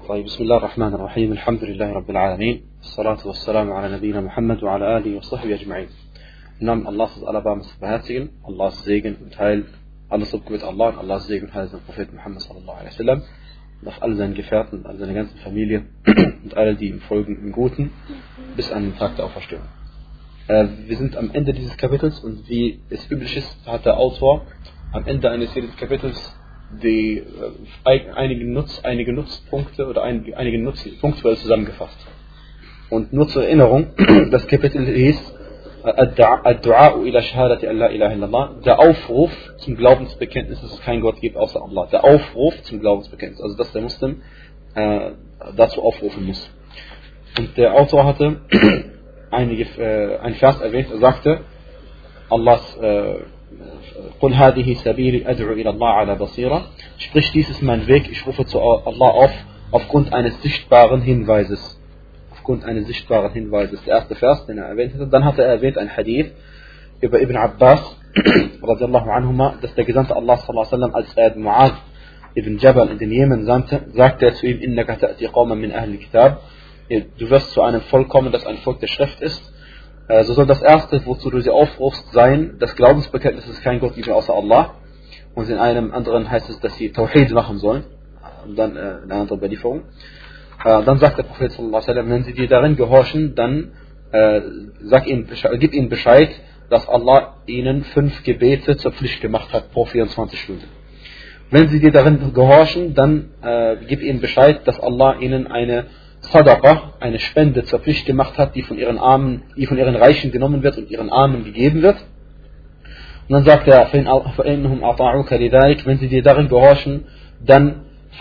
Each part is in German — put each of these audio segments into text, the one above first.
طيب بسم الله الرحمن الرحيم الحمد لله رب العالمين الصلاة والسلام على نبينا Muhammad wa ala alihi wa sahbihi ajma'in. Im Namen Allahs des Allerbarmers beherzigen, Allahs Segen und Heil, alles Lobgebet Allah und Allahs Segen und Heil sein Prophet Muhammad sallallahu alaihi wasallam und auf all seinen Gefährten, all seine ganze Familie und alle, die ihm folgen im Guten, bis an den Tag der Auferstehung. Wir sind am Ende dieses Kapitels und wie es üblich ist, hat der Autor am Ende eines jeden Kapitels die einige Nutzpunkte oder einige Nutzpunkte zusammengefasst. Und nur zur Erinnerung, das Kapitel hieß Ad-Du'a ila Shahadati an la ilaha illallah, der Aufruf zum Glaubensbekenntnis, dass es keinen Gott gibt außer Allah. Der Aufruf zum Glaubensbekenntnis, also dass der Muslim dazu aufrufen muss. Und der Autor hatte ein Vers erwähnt, er sagte, Allahs قل هذه سبيلي أدعو إلى الله على بصيرة, sprich, dies ist mein Weg, ich rufe zu Allah auf, aufgrund eines sichtbaren Hinweises. Der erste Vers, den er erwähnt hatte. Dann hat er erwähnt ein Hadith über Ibn Abbas radiallahu anhuma, dass der Gesandte Allah sallallahu alaihi wasallam, als er Mu'adh ibn Jabal in den Jemen sandte, sagte er zu ihm, innaka ta'ti qawman min ahli kitab, du wirst zu einem Volk kommen, das ein Volk der Schrift ist. So soll das erste, wozu du sie aufrufst, sein, das Glaubensbekenntnis, dass es kein Gott gibt außer Allah. Und in einem anderen heißt es, dass sie Tawhid machen sollen. Und dann eine andere Überlieferung. Dann sagt der Prophet sallallahu alaihi wasallam, wenn sie dir darin gehorchen, dann gib ihnen Bescheid, dass Allah ihnen 5 Gebete zur Pflicht gemacht hat pro 24 Stunden. Wenn sie dir darin gehorchen, dann gib ihnen Bescheid, dass Allah ihnen eine Sadaqa, eine Spende zur Pflicht gemacht hat, die von ihren Reichen genommen wird und ihren Armen gegeben wird. Und dann sagt er, wenn sie dir darin gehorchen, dann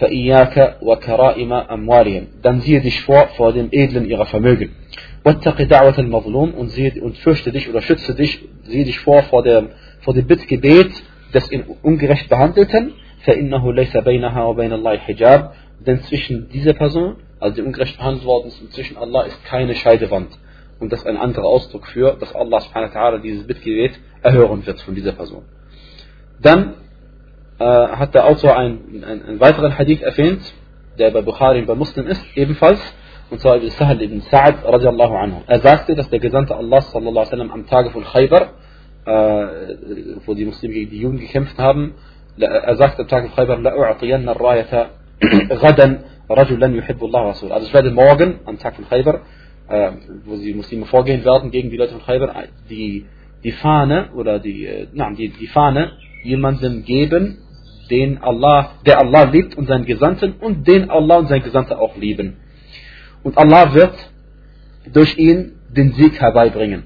dann siehe dich vor dem Edlen ihrer Vermögen. Und fürchte dich oder schütze dich, siehe dich vor dem Bittgebet des ungerecht Behandelten, denn zwischen dieser Person, also die ungerecht behandelt worden ist, und zwischen Allah ist keine Scheidewand. Und das ist ein anderer Ausdruck für, dass Allah subhanahu wa ta'ala dieses Bittgebet erhören wird von dieser Person. Dann hat der Autor einen weiteren Hadith erwähnt, der bei Bukhari und bei Muslim ist, ebenfalls, und zwar über Sahal ibn Sa'ad radiallahu anhu. Er sagte, dass der Gesandte Allah sallallahu alaihi wasallam am Tage von Khaybar, wo die Muslime gegen die Juden gekämpft haben, er sagte am Tag von Khaybar, la u'atiyanna ar-rayata ghadan rajulan yuhibbu Allah wa Rasul. Also ich werde morgen am Tag von Khaybar, wo die Muslime vorgehen werden gegen die Leute von Khaybar, die Fahne oder die Fahne jemandem geben, der Allah liebt und seinen Gesandten und den Allah und sein Gesandter auch lieben. Und Allah wird durch ihn den Sieg herbeibringen.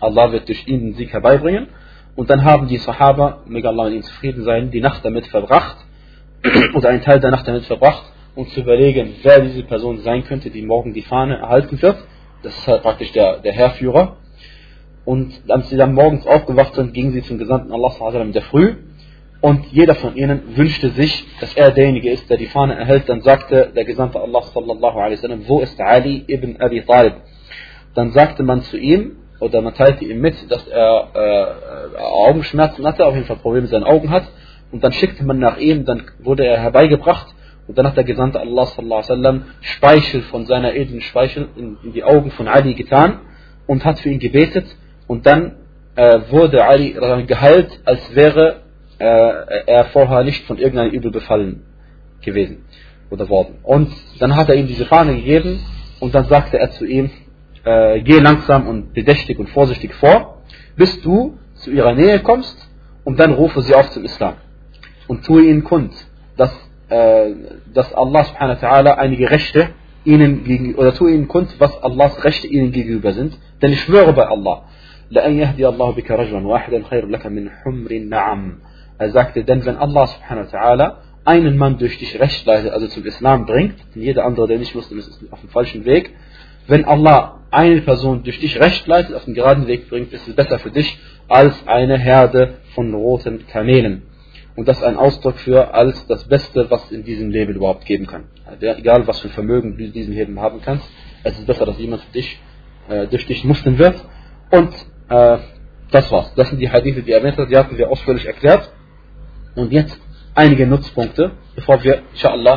Und dann haben die Sahaba, möge Allah mit ihnen zufrieden sein, die Nacht damit verbracht, oder einen Teil der Nacht damit verbracht, um zu überlegen, wer diese Person sein könnte, die morgen die Fahne erhalten wird. Das ist halt praktisch der Heerführer. Und als sie dann morgens aufgewacht sind, gingen sie zum Gesandten Allah sallallahu alaihi wasallam in der Früh. Und jeder von ihnen wünschte sich, dass er derjenige ist, der die Fahne erhält. Dann sagte der Gesandte Allah sallallahu alaihi wasallam, wo ist Ali ibn Abi Talib? Dann sagte man zu ihm, oder man teilte ihm mit, dass er Augenschmerzen hatte, auf jeden Fall Probleme mit seinen Augen hat. Und dann schickte man nach ihm, dann wurde er herbeigebracht. Und dann hat der Gesandte Allah sallallahu alaihi wasallam Speichel von seiner edlen Speichel in die Augen von Ali getan und hat für ihn gebetet. Und dann wurde Ali geheilt, als wäre er vorher nicht von irgendeinem Übel befallen gewesen oder worden. Und dann hat er ihm diese Fahne gegeben und dann sagte er zu ihm, geh langsam und bedächtig und vorsichtig vor, bis du zu ihrer Nähe kommst, und dann rufe sie auf zum Islam. Und tue ihnen kund, dass Allah subhanahu wa ta'ala einige Rechte ihnen gegenüber, oder tue ihnen kund, was Allahs Rechte ihnen gegenüber sind. Denn ich schwöre bei Allah, لَأَنْ يَهْدِيَ اللَّهُ بِكَ رَجْلًا وَاحِدًا خَيْرٌ لَكَ مِنْ حُمْرِ النَّعَمِ. Er sagte, denn wenn Allah subhanahu wa ta'ala einen Mann durch dich recht leitet, also zum Islam bringt, denn jeder andere, der nicht Muslim ist, ist auf dem falschen Weg. Wenn Allah eine Person durch dich recht leitet, auf den geraden Weg bringt, ist es besser für dich als eine Herde von roten Kamelen. Und das ist ein Ausdruck für als das Beste, was in diesem Leben überhaupt geben kann. Also egal, was für Vermögen du in diesem Leben haben kannst, es ist besser, dass jemand durch dich Muslim wird. Und das war's. Das sind die Hadithe, die erwähnt hat, die hatten wir ausführlich erklärt. Und jetzt einige Nutzpunkte, bevor wir, inshallah,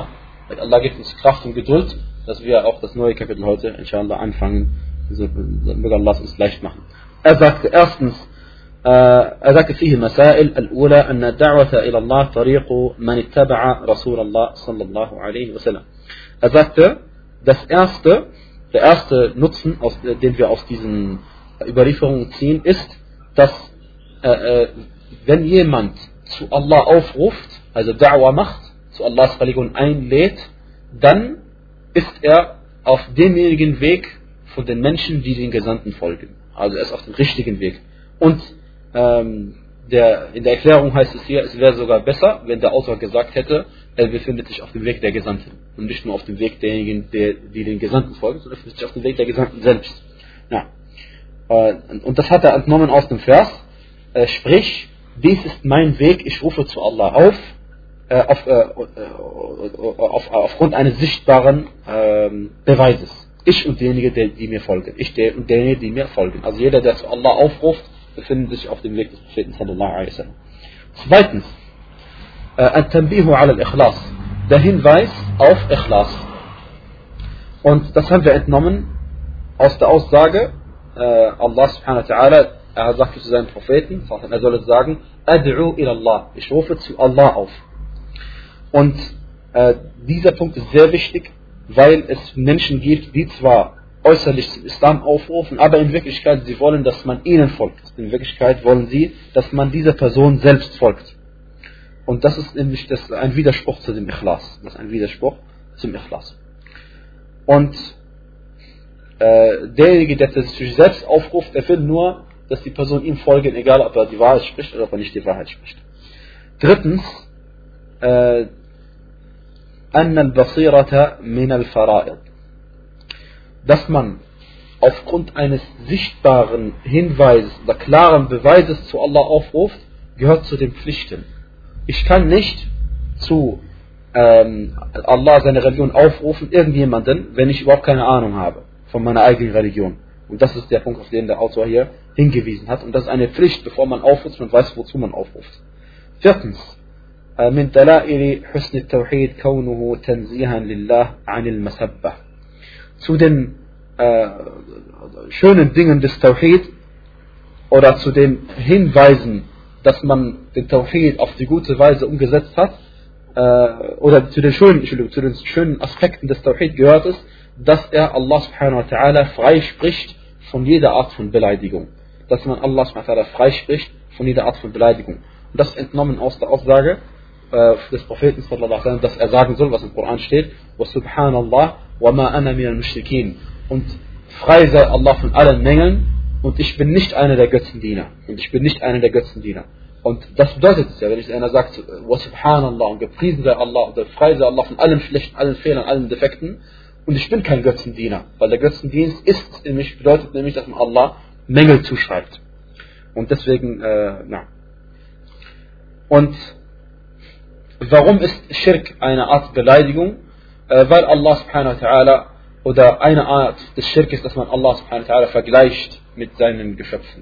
Allah gibt uns Kraft und Geduld, dass wir auch das neue Kapitel heute, inshallah, anfangen. Möge Allah es uns leicht machen. Er sagte erstens, فيه مسائل الأولى أن الدعوة إلى الله طريق من اتبع رسول الله صلى الله عليه وسلم. Er sagte, der erste Nutzen, den wir aus diesen Überlieferungen ziehen, ist, dass wenn jemand zu Allah aufruft, also Da'wah macht, zu Allahs Religion einlädt, dann ist er auf demjenigen Weg von den Menschen, die den Gesandten folgen. Also er ist auf dem richtigen Weg. Und in der Erklärung heißt es hier, es wäre sogar besser, wenn der Autor gesagt hätte, er befindet sich auf dem Weg der Gesandten und nicht nur auf dem Weg derjenigen, die den Gesandten folgen, sondern er befindet sich auf dem Weg der Gesandten selbst. Ja. Und das hat er entnommen aus dem Vers, sprich, dies ist mein Weg, ich rufe zu Allah aufgrund eines sichtbaren Beweises. Ich und derjenige, die mir folgen. Und derjenige, die mir folgen. Also jeder, der zu Allah aufruft, befindet sich auf dem Weg des Propheten sallallahu alaihi wasallam. Zweitens, At-Tanbihu ala al-Ikhlas, der Hinweis auf Ikhlas. Und das haben wir entnommen aus der Aussage, Allah subhanahu wa ta'ala, er sagte zu seinen Propheten, er soll es sagen, Ad'u ila Allah, ich rufe zu Allah auf. Und dieser Punkt ist sehr wichtig, weil es Menschen gibt, die zwar äußerlich zum Islam aufrufen, aber in Wirklichkeit sie wollen, dass man ihnen folgt. In Wirklichkeit wollen sie, dass man dieser Person selbst folgt. Und das ist nämlich ein Widerspruch zu dem Ikhlas. Das ist ein Widerspruch zum Ikhlas. Und derjenige, der sich selbst aufruft, er will nur, dass die Person ihm folgen, egal ob er die Wahrheit spricht oder ob er nicht die Wahrheit spricht. Drittens, أن البصيرة من الفرائض, dass man aufgrund eines sichtbaren Hinweises oder klaren Beweises zu Allah aufruft, gehört zu den Pflichten. Ich kann nicht zu Allah seine Religion aufrufen, irgendjemanden, wenn ich überhaupt keine Ahnung habe von meiner eigenen Religion. Und das ist der Punkt, auf den der Autor hier hingewiesen hat. Und das ist eine Pflicht, bevor man aufruft und weiß, wozu man aufruft. Viertens, من دلائل حسن التوحيد كونه تنزيها لله عن المسبة. Zu den schönen Dingen des Tawhid oder zu den Hinweisen, dass man den Tawhid auf die gute Weise umgesetzt hat, oder zu den schönen Aspekten des Tawhid gehört es, dass er Allah subhanahu wa ta'ala frei spricht von jeder Art von Beleidigung. Dass man Allah subhanahu wa ta'ala frei spricht von jeder Art von Beleidigung. Und das ist entnommen aus der Aussage des Propheten sallallahu alaihi wasallam, dass er sagen soll, was im Koran steht, wa subhanallah wa ma ana minal mushrikeen, und frei sei Allah von allen Mängeln und ich bin nicht einer der Götzendiener. Und das bedeutet es ja, wenn einer sagt, wa subhanallah, und gepriesen sei Allah, oder frei sei Allah von allem Schlechten, allen Fehlern, allen Defekten, und ich bin kein Götzendiener, weil der Götzendienst bedeutet nämlich, dass man Allah Mängel zuschreibt. Und deswegen, Und warum ist Schirk eine Art Beleidigung? Weil Allah subhanahu wa ta'ala, oder eine Art des Schirk ist, dass man Allah subhanahu wa ta'ala vergleicht mit seinen Geschöpfen.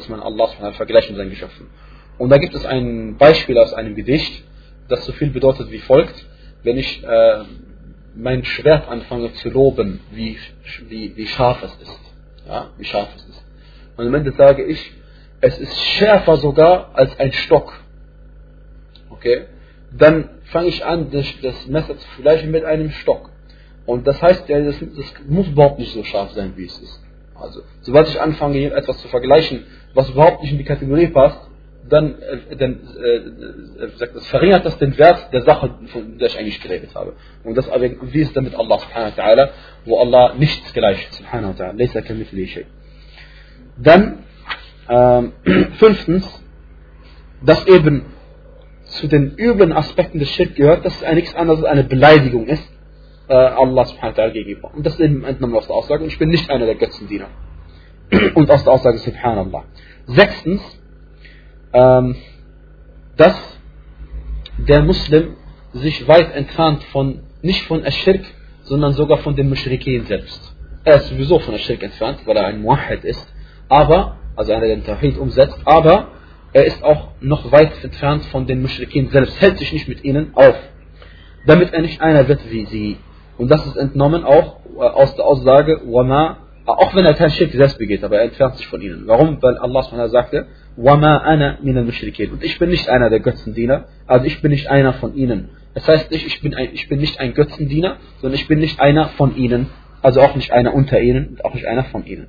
Und da gibt es ein Beispiel aus einem Gedicht, das so viel bedeutet wie folgt: Wenn ich mein Schwert anfange zu loben, wie scharf es ist. Ja, wie scharf es ist. Und am Ende sage ich, es ist schärfer sogar als ein Stock. Okay? Dann fange ich an, das Messer zu vergleichen mit einem Stock. Und das heißt, das muss überhaupt nicht so scharf sein, wie es ist. Also, sobald ich anfange, hier etwas zu vergleichen, was überhaupt nicht in die Kategorie passt, dann verringert das den Wert der Sache, von der ich eigentlich geredet habe. Und das aber, wie ist damit Allah subhanahu wa ta'ala, wo Allah nichts gleicht, subhanahu wa ta'ala, laysa kamithlihi shay. Dann, fünftens, dass eben zu den üblen Aspekten des Schirk gehört, dass es nichts anderes als eine Beleidigung ist, Allah subhanahu wa ta'ala gegenüber. Und das ist eben entnommen aus der Aussage, und ich bin nicht einer der Götzendiener. Und aus der Aussage subhanallah. Sechstens, dass der Muslim sich weit entfernt nicht von Ash-Shirk, sondern sogar von den Mushrikeen selbst. Er ist sowieso von Ash-Shirk entfernt, weil er ein Muwahhid ist, also einer, der den Tawhid umsetzt, aber er ist auch noch weit entfernt von den Mushrikeen selbst, hält sich nicht mit ihnen auf. damit er nicht einer wird wie sie. Und das ist entnommen auch aus der Aussage, Wama, auch wenn er kein Schirk selbst begeht, aber er entfernt sich von ihnen. Warum? Weil Allah subhanahu sagte, Wama ana min al-Mushrikeen. Und ich bin nicht einer der Götzendiener, also ich bin nicht einer von ihnen. Das heißt nicht, ich bin nicht ein Götzendiener, sondern ich bin nicht einer von ihnen, also auch nicht einer unter ihnen und auch nicht einer von ihnen.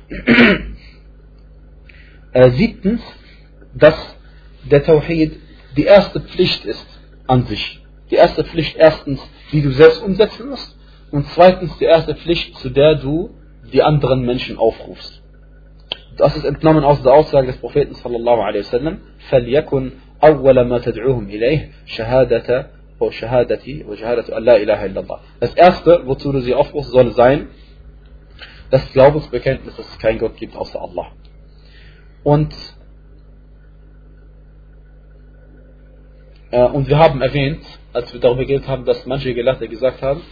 Siebtens, dass der Tawhid die erste Pflicht ist an sich. Die erste Pflicht erstens, die du selbst umsetzen musst, und zweitens die erste Pflicht, zu der du die anderen Menschen aufrufst. Das ist entnommen aus der Aussage des Propheten sallallahu alaihi wasallam: فَلْيَكُنْ أَوَّلَ مَا تَدْعُوهُمْ إِلَيْهِ شَهَادَةِ وَشَهَادَةُ أَنْ لَا إِلَهَ إِلَّا اللَّهِ. Das erste, wozu du sie aufrufst, soll sein das Glaubensbekenntnis, dass es keinen Gott gibt außer Allah. Und wir haben erwähnt, als wir darüber geredet haben, dass manche Gelehrte gesagt haben,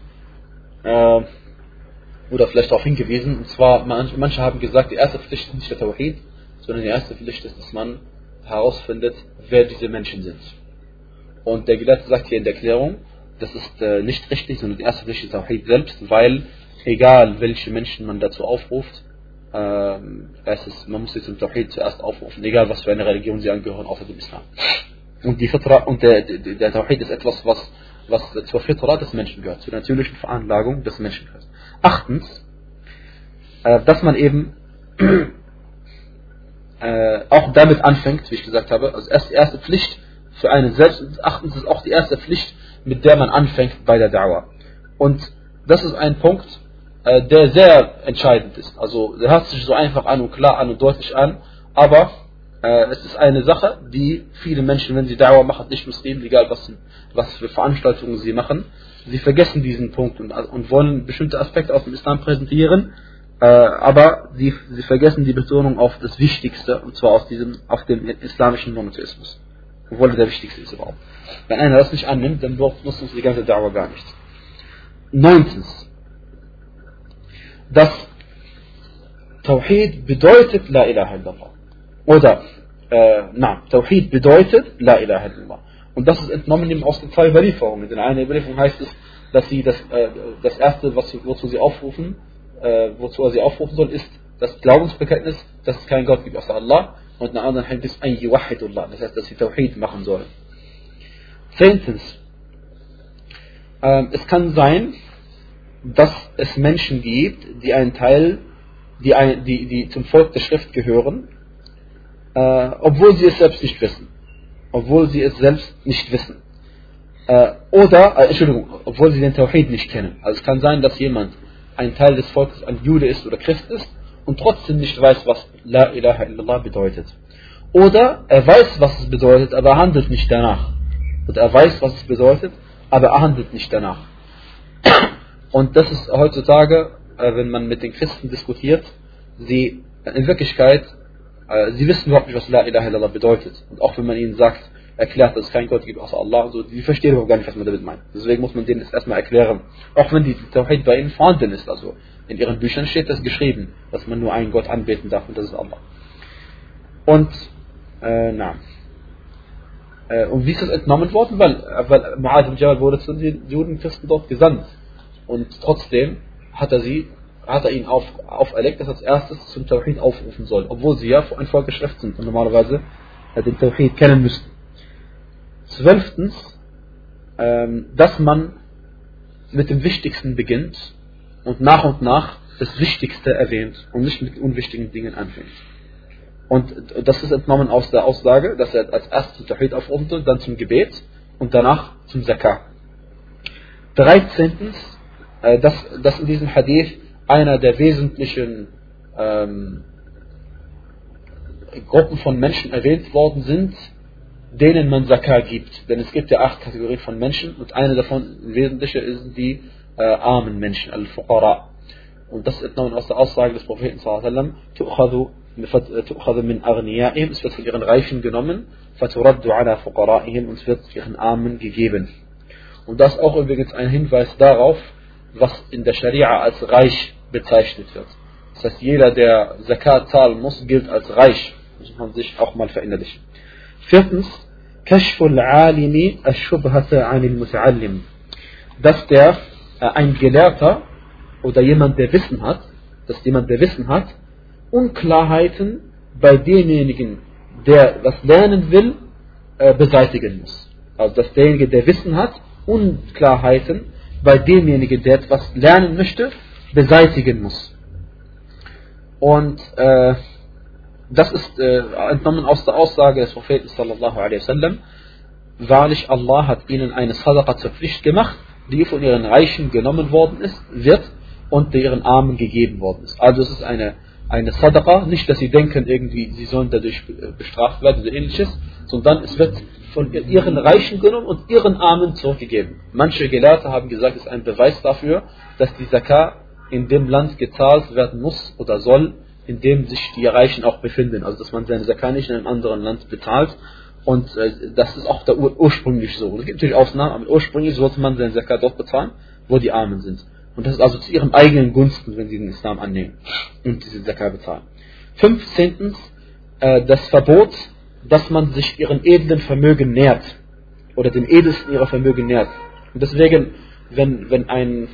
oder vielleicht darauf hingewiesen, und zwar, manche haben gesagt, die erste Pflicht ist nicht der Tawhid, sondern die erste Pflicht ist, dass man herausfindet, wer diese Menschen sind. Und der Gelehrte sagt hier in der Erklärung, das ist nicht richtig, sondern die erste Pflicht ist Tawhid selbst, weil egal welche Menschen man dazu aufruft, man muss sie zum Tawhid zuerst aufrufen, egal was für eine Religion sie angehören, außer dem Islam. Und die Fitra und der Tawhid ist etwas, was zur Fitra des Menschen gehört, zur natürlichen Veranlagung des Menschen gehört. Achtens, dass man eben auch damit anfängt, wie ich gesagt habe, also erst die erste Pflicht für einen selbst, und achtens ist auch die erste Pflicht, mit der man anfängt bei der Da'wah. Und das ist ein Punkt, der sehr entscheidend ist. Also der hört sich so einfach an und klar an und deutlich an, aber es ist eine Sache, die viele Menschen, wenn sie Da'wah machen, nicht Muslimen, egal was für Veranstaltungen sie machen, sie vergessen diesen Punkt und wollen bestimmte Aspekte aus dem Islam präsentieren, aber sie vergessen die Betonung auf das Wichtigste, und zwar auf dem islamischen Monotheismus. Obwohl der wichtigste ist überhaupt. Wenn einer das nicht annimmt, dann nutzt uns die ganze Da'wah gar nichts. 9. dass Tawhid bedeutet La ilaha illallah. Oder, Tawhid bedeutet La ilaha illallah. Und das ist entnommen aus den zwei Überlieferungen. In einer Überlieferung heißt es, dass sie das erste, wozu er sie aufrufen soll, ist das Glaubensbekenntnis, dass es keinen Gott gibt außer Allah. Und in einer anderen heißt es an yuwahhidullah. Das heißt, dass sie Tawhid machen sollen. 10. Es kann sein, dass es Menschen gibt, die einen Teil, die zum Volk der Schrift gehören, obwohl sie es selbst nicht wissen. Obwohl sie den Tawhid nicht kennen. Also es kann sein, dass jemand ein Teil des Volkes ein Jude ist oder Christ ist und trotzdem nicht weiß, was La ilaha illallah bedeutet. Oder er weiß, was es bedeutet, aber er handelt nicht danach. Oder er weiß, was es bedeutet, aber er handelt nicht danach. Und das ist heutzutage, wenn man mit den Christen diskutiert, sie in Wirklichkeit, sie wissen überhaupt nicht, was La ilaha illallah bedeutet. Und auch wenn man ihnen erklärt, dass es keinen Gott gibt außer Allah, so, die verstehen überhaupt gar nicht, was man damit meint. Deswegen muss man denen das erstmal erklären. Auch wenn die Tawhid bei ihnen vorhanden ist, also in ihren Büchern steht das geschrieben, dass man nur einen Gott anbeten darf und das ist Allah. Und wie ist das entnommen worden? Weil Mu'adh ibn Jabal wurde zu den Judenchristen dort gesandt. Und trotzdem hat er ihnen auferlegt, dass er als erstes zum Tawhid aufrufen soll, obwohl sie ja ein Volk der Schrift sind und normalerweise den Tawhid kennen müssten. 12. Dass man mit dem Wichtigsten beginnt und nach das Wichtigste erwähnt und nicht mit unwichtigen Dingen anfängt. Und das ist entnommen aus der Aussage, dass er als erstes zum Tawhid aufrufen soll, dann zum Gebet und danach zum Zakah. 13. Dass in diesem Hadith einer der wesentlichen Gruppen von Menschen erwähnt worden sind, denen man Zakah gibt. Denn es gibt ja 8 Kategorien von Menschen und eine davon wesentliche sind die armen Menschen, Al-Fuqara. Und das ist entnommen aus der Aussage des Propheten sallallahu tu'khadhu min aghniya'ihim, es wird von ihren Reichen genommen, faturaddu ala fuqara'ihim, und es wird ihren Armen gegeben. Und das ist auch übrigens ein Hinweis darauf, was in der Scharia als reich bezeichnet wird. Das heißt, jeder, der Zakat zahlen muss, gilt als reich. Das muss man sich auch mal verinnerlichen. 4. Kashful Alimi Ash-Shubhata Anil Muta'allim. Dass ein Gelehrter oder jemand, der Wissen hat, Unklarheiten bei demjenigen, der das lernen will, beseitigen muss. Also dass derjenige, der Wissen hat, Unklarheiten bei demjenigen, der etwas lernen möchte, beseitigen muss. Und das ist entnommen aus der Aussage des Propheten sallallahu alaihi wasallam: Wahrlich, Allah hat ihnen eine Sadaqa zur Pflicht gemacht, die von ihren Reichen genommen worden wird und ihren Armen gegeben worden ist. Also es ist eine Sadaqa, nicht, dass sie denken, irgendwie, sie sollen dadurch bestraft werden oder ähnliches, sondern es wird von ihren Reichen genommen und ihren Armen zurückgegeben. Manche Gelehrte haben gesagt, es ist ein Beweis dafür, dass die Zakah in dem Land gezahlt werden muss oder soll, in dem sich die Reichen auch befinden. Also dass man seine Zakah nicht in einem anderen Land bezahlt. Und das ist auch ursprünglich so. Es gibt natürlich Ausnahmen, aber ursprünglich sollte man seine Zakah dort bezahlen, wo die Armen sind. Und das ist also zu ihrem eigenen Gunsten, wenn sie den Islam annehmen und diese Zakah bezahlen. 15. Das Verbot, dass man sich ihren edlen Vermögen nährt oder dem edelsten ihrer Vermögen nährt. Und deswegen, wenn ein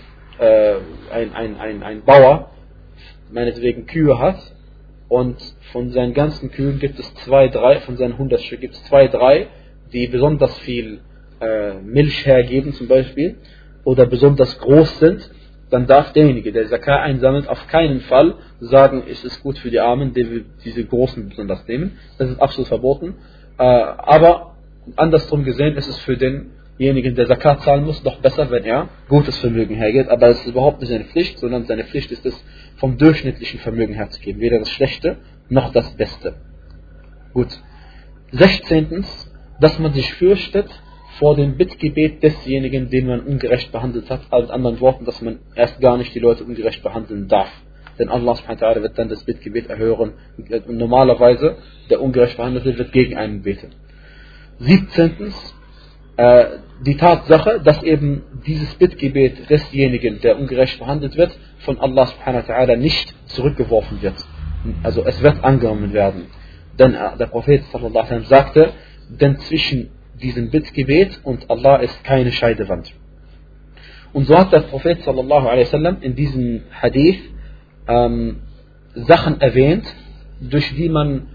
Bauer meinetwegen Kühe hat und von seinen ganzen Kühen gibt es 2-3, von seinen 100 Stück gibt es 2-3, die besonders viel Milch hergeben zum Beispiel oder besonders groß sind, dann darf derjenige, der Zakah einsammelt, auf keinen Fall sagen, es ist gut für die Armen, die wir diese großen besonders nehmen. Das ist absolut verboten. Aber andersrum gesehen ist es für denjenigen, der Zakah zahlen muss, doch besser, wenn er gutes Vermögen hergeht. Aber es ist überhaupt nicht seine Pflicht, sondern seine Pflicht ist es, vom durchschnittlichen Vermögen herzugeben. Weder das Schlechte noch das Beste. Gut. 16. Dass man sich fürchtet vor dem Bittgebet desjenigen, den man ungerecht behandelt hat. Also mit anderen Worten, dass man erst gar nicht die Leute ungerecht behandeln darf. Denn Allah subhanahu wa ta'ala wird dann das Bittgebet erhören. Und normalerweise, der ungerecht behandelt wird gegen einen beten. 17. Die Tatsache, dass eben dieses Bittgebet desjenigen, der ungerecht behandelt wird, von Allah subhanahu wa ta'ala nicht zurückgeworfen wird. Also es wird angenommen werden. Denn der Prophet sallallahu alaihi wasallam sagte, denn zwischen diesem Bittgebet und Allah ist keine Scheidewand. Und so hat der Prophet sallallahu alaihi wasallam in diesem Hadith Sachen erwähnt, durch die man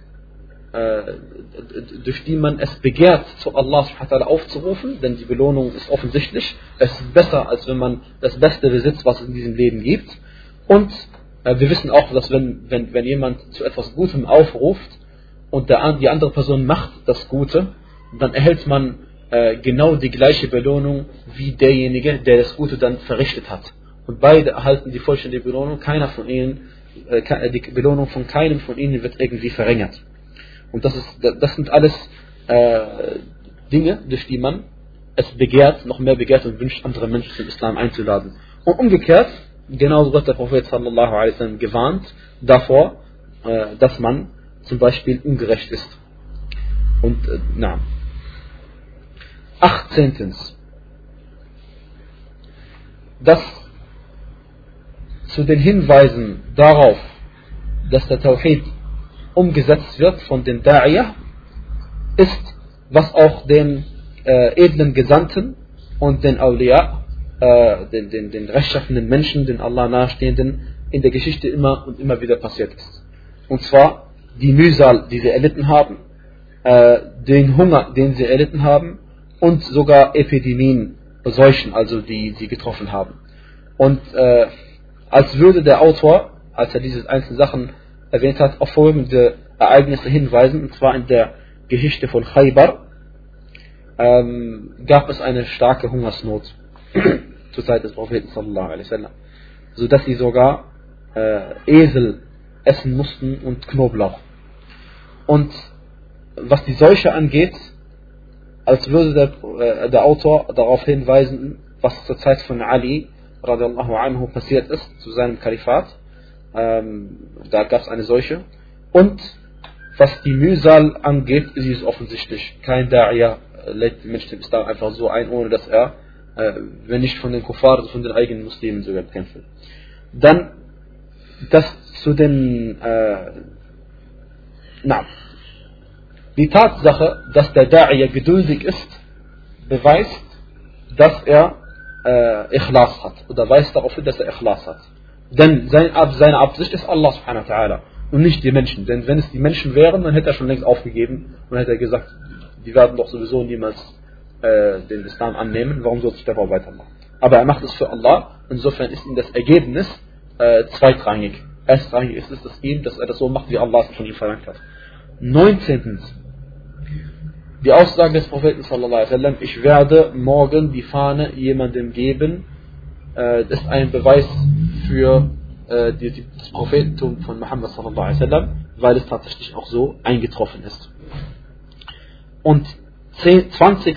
es begehrt, zu Allah subhanahu wa ta'ala aufzurufen, denn die Belohnung ist offensichtlich. Es ist besser, als wenn man das Beste besitzt, was es in diesem Leben gibt. Und wir wissen auch, dass wenn jemand zu etwas Gutem aufruft und die andere Person macht das Gute, dann erhält man genau die gleiche Belohnung wie derjenige, der das Gute dann verrichtet hat. Und beide erhalten die vollständige Belohnung. Die Belohnung von keinem von ihnen wird irgendwie verringert. Und das sind alles Dinge, durch die man es begehrt, noch mehr begehrt und wünscht, andere Menschen zum Islam einzuladen. Und umgekehrt, genauso wird der Prophet sallallahu alaihi wasallam gewarnt davor, dass man zum Beispiel ungerecht ist. Und 18. Dass zu den Hinweisen darauf, dass der Tawhid umgesetzt wird von den Da'iyah, ist, was auch den edlen Gesandten und den Awliya, den rechtschaffenen Menschen, den Allah nahestehenden, in der Geschichte immer und immer wieder passiert ist. Und zwar die Mühsal, die sie erlitten haben, den Hunger, den sie erlitten haben, und sogar Epidemien, Seuchen, also die sie getroffen haben. Und als würde der Autor, als er diese einzelnen Sachen erwähnt hat, auf folgende Ereignisse hinweisen, und zwar in der Geschichte von Khaybar gab es eine starke Hungersnot zur Zeit des Propheten sallallahu alaihi wasallam, sodass sie sogar Esel essen mussten und Knoblauch. Und was die Seuche angeht, als würde der Autor darauf hinweisen, was zur Zeit von Ali radiallahu anhu passiert ist, zu seinem Kalifat. Da gab es eine Seuche. Und was die Mühsal angeht, ist es offensichtlich. Kein Da'iyah lädt den Menschen im Islam einfach so ein, ohne dass er, wenn nicht von den Kuffar, von den eigenen Muslimen sogar kämpft. Dann, das zu den Die Tatsache, dass der Da'iya geduldig ist, beweist, dass er Ikhlas hat, oder weist darauf hin, dass er Ikhlas hat. Denn seine Absicht ist Allah subhanahu wa ta'ala und nicht die Menschen. Denn wenn es die Menschen wären, dann hätte er schon längst aufgegeben und hätte er gesagt, die werden doch sowieso niemals den Islam annehmen, warum soll ich davor weitermachen? Aber er macht es für Allah, insofern ist ihm das Ergebnis zweitrangig. Erstrangig ist es, dass er das so macht, wie Allah es von ihm verlangt hat. 19. Die Aussage des Propheten sallallahu alaihi wasallam, ich werde morgen die Fahne jemandem geben, das ist ein Beweis für das Prophetentum von Muhammad sallallahu alaihi wasallam, weil es tatsächlich auch so eingetroffen ist. Und 20.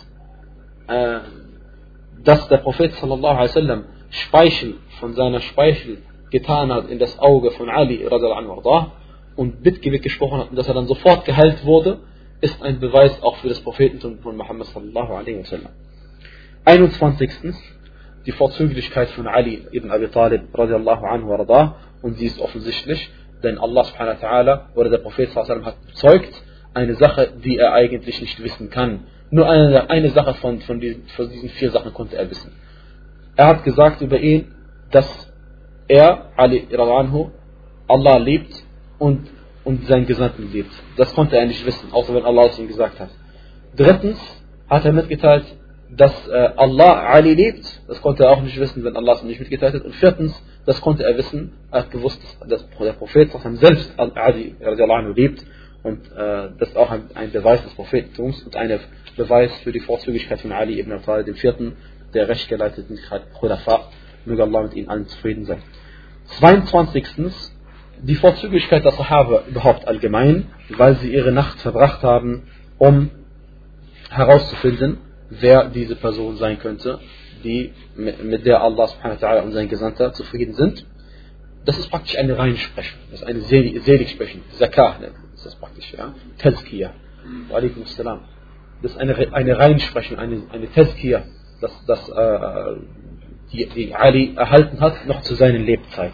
Dass der Prophet sallallahu alaihi wasallam Speichel von seiner Speichel getan hat in das Auge von Ali radhiyallahu anhu und Bittgebet gesprochen hat und dass er dann sofort geheilt wurde, ist ein Beweis auch für das Prophetentum von Muhammad sallallahu alaihi wasallam. 21. Die Vorzüglichkeit von Ali ibn Abi Talib radhiyallahu anhu warda, und sie ist offensichtlich, denn Allah subhanahu wa ta'ala oder der Prophet sallallahu alaihi wasallam hat bezeugt eine Sache, die er eigentlich nicht wissen kann. Nur eine Sache von diesen 4 Sachen konnte er wissen. Er hat gesagt über ihn, dass er, Ali radhiyallahu anhu, Allah liebt und seinen Gesandten liebt. Das konnte er nicht wissen, außer wenn Allah es ihm gesagt hat. 3. hat er mitgeteilt, dass Allah Ali liebt. Das konnte er auch nicht wissen, wenn Allah es ihm nicht mitgeteilt hat. Und 4. das konnte er wissen, er hat gewusst, dass der Prophet selbst Ali radhiyallahu anhu liebt. Und das ist auch ein Beweis des Prophetentums und ein Beweis für die Vorzüglichkeit von Ali ibn Abi Talib, dem 4., der rechtgeleiteten Khulafa. Möge Allah mit ihnen allen zufrieden sein. 22. die Vorzüglichkeit der Sahaba überhaupt allgemein, weil sie ihre Nacht verbracht haben, um herauszufinden, wer diese Person sein könnte, mit der Allah subhanahu wa ta'ala und sein Gesandter zufrieden sind. Das ist praktisch eine Reinsprechung, das ist eine Seligsprechung, Zakah ist das praktisch, ja, Tazkiyah. Wa alaikum assalam. Das ist eine Reinsprechung, eine Tazkiyah, dass die Ali erhalten hat, noch zu seinen Lebzeiten.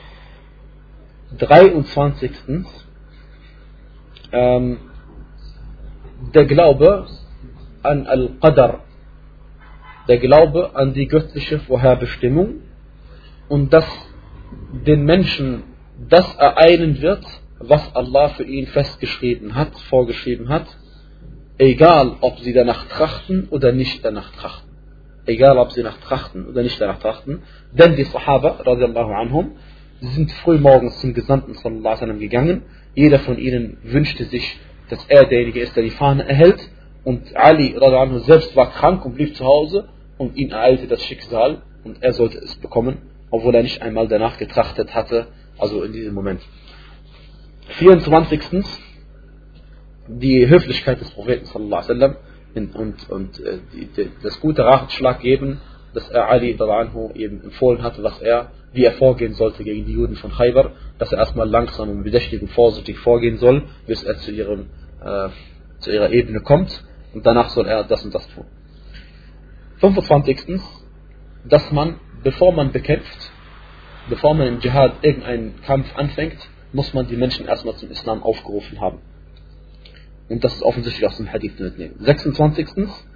23. Der Glaube an Al-Qadar, der Glaube an die göttliche Vorherbestimmung und dass den Menschen das ereilen wird, was Allah für ihn festgeschrieben hat, vorgeschrieben hat, egal ob sie danach trachten oder nicht danach trachten. Egal ob sie danach trachten oder nicht danach trachten, denn die Sahaba radhiyallahu anhum sind früh morgens zum Gesandten sallallahu alaihi wasallam gegangen. Jeder von ihnen wünschte sich, dass er derjenige ist, der die Fahne erhält, und Ali radhiyallahu anhu selbst war krank und blieb zu Hause und ihn ereilte das Schicksal und er sollte es bekommen, obwohl er nicht einmal danach getrachtet hatte, also in diesem Moment. 24. die Höflichkeit des Propheten sallallahu alaihi wasallam und das gute Ratschlag geben, dass er Ali radhiyallahu anhu eben empfohlen hatte, wie er vorgehen sollte gegen die Juden von Khaybar, dass er erstmal langsam und bedächtig und vorsichtig vorgehen soll, bis er zu ihrer Ebene kommt, und danach soll er das und das tun. 25. dass man, bevor man bekämpft, bevor man im Dschihad irgendeinen Kampf anfängt, muss man die Menschen erstmal zum Islam aufgerufen haben. Und das ist offensichtlich aus dem Hadith mitnehmen. 26.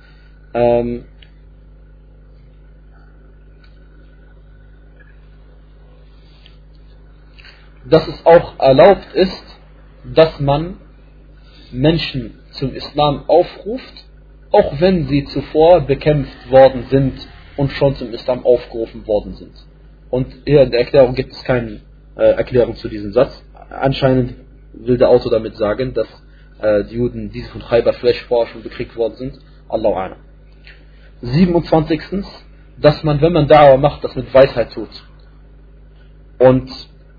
Dass es auch erlaubt ist, dass man Menschen zum Islam aufruft, auch wenn sie zuvor bekämpft worden sind und schon zum Islam aufgerufen worden sind. Und hier in der Erklärung gibt es keine Erklärung zu diesem Satz. Anscheinend will der Autor damit sagen, dass die Juden, die von Khaybar vielleicht vorher schon bekriegt worden sind. Allahu a'lam. 27. dass man, wenn man Da'wah macht, das mit Weisheit tut. Und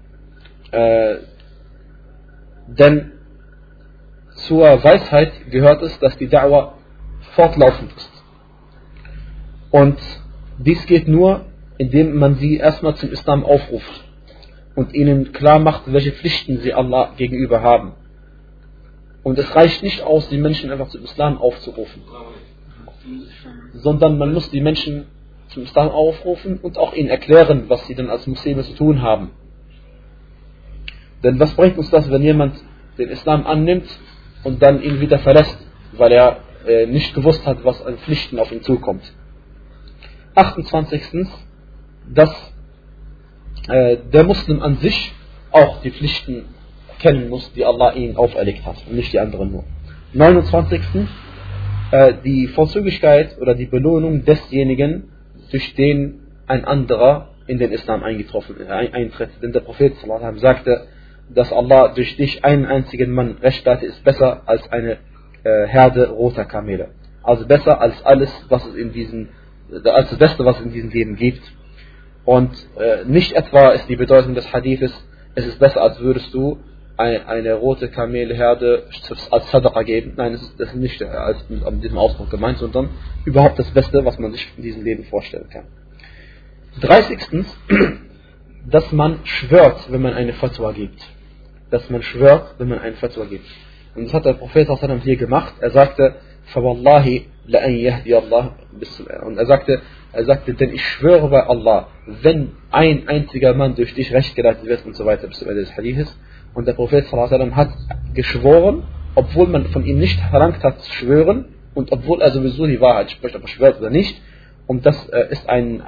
denn zur Weisheit gehört es, dass die Da'wah fortlaufend ist. Und dies geht nur, indem man sie erstmal zum Islam aufruft und ihnen klar macht, welche Pflichten sie Allah gegenüber haben. Und es reicht nicht aus, die Menschen einfach zum Islam aufzurufen, sondern man muss die Menschen zum Islam aufrufen und auch ihnen erklären, was sie dann als Muslime zu tun haben. Denn was bringt uns das, wenn jemand den Islam annimmt und dann ihn wieder verlässt, weil er nicht gewusst hat, was an Pflichten auf ihn zukommt. 28. Dass der Muslim an sich auch die Pflichten kennen muss, die Allah ihm auferlegt hat und nicht die anderen nur. 29. Die Vorzüglichkeit oder die Belohnung desjenigen, durch den ein anderer in den Islam eintritt. Denn der Prophet sallallahu alaihi wasallam sagte, dass Allah durch dich einen einzigen Mann rechtfertigt, ist besser als eine Herde roter Kamele. Also besser als alles, was es als das Beste, was es in diesem Leben gibt. Und nicht etwa ist die Bedeutung des Hadithes, es ist besser, als würdest du eine rote Kamelherde als Sadaqa geben. Nein, das ist nicht mit diesem Ausdruck gemeint, sondern überhaupt das Beste, was man sich in diesem Leben vorstellen kann. 30. Dass man schwört, wenn man eine Fatwa gibt. Dass man schwört, wenn man eine Fatwa gibt. Und das hat der Prophet hier gemacht. Er sagte, فَوَاللَّهِ لَأَنْ يَهْدِيَ اللَّهُ und er sagte, denn ich schwöre bei Allah, wenn ein einziger Mann durch dich recht geleitet wird und so weiter, bis zum Ende des Hadiths. Und der Prophet hat geschworen, obwohl man von ihm nicht verlangt hat zu schwören und obwohl er sowieso die Wahrheit spricht, ob er schwört oder nicht. Und das ist